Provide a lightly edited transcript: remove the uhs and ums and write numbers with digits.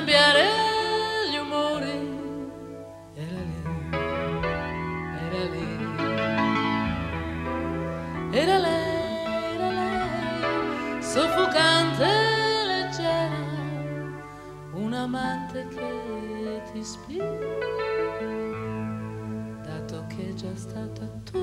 cambiare gli umori. Era lì, era lì, era lei, soffocante e leggera, un amante che ti ispira, dato che è già stata tu.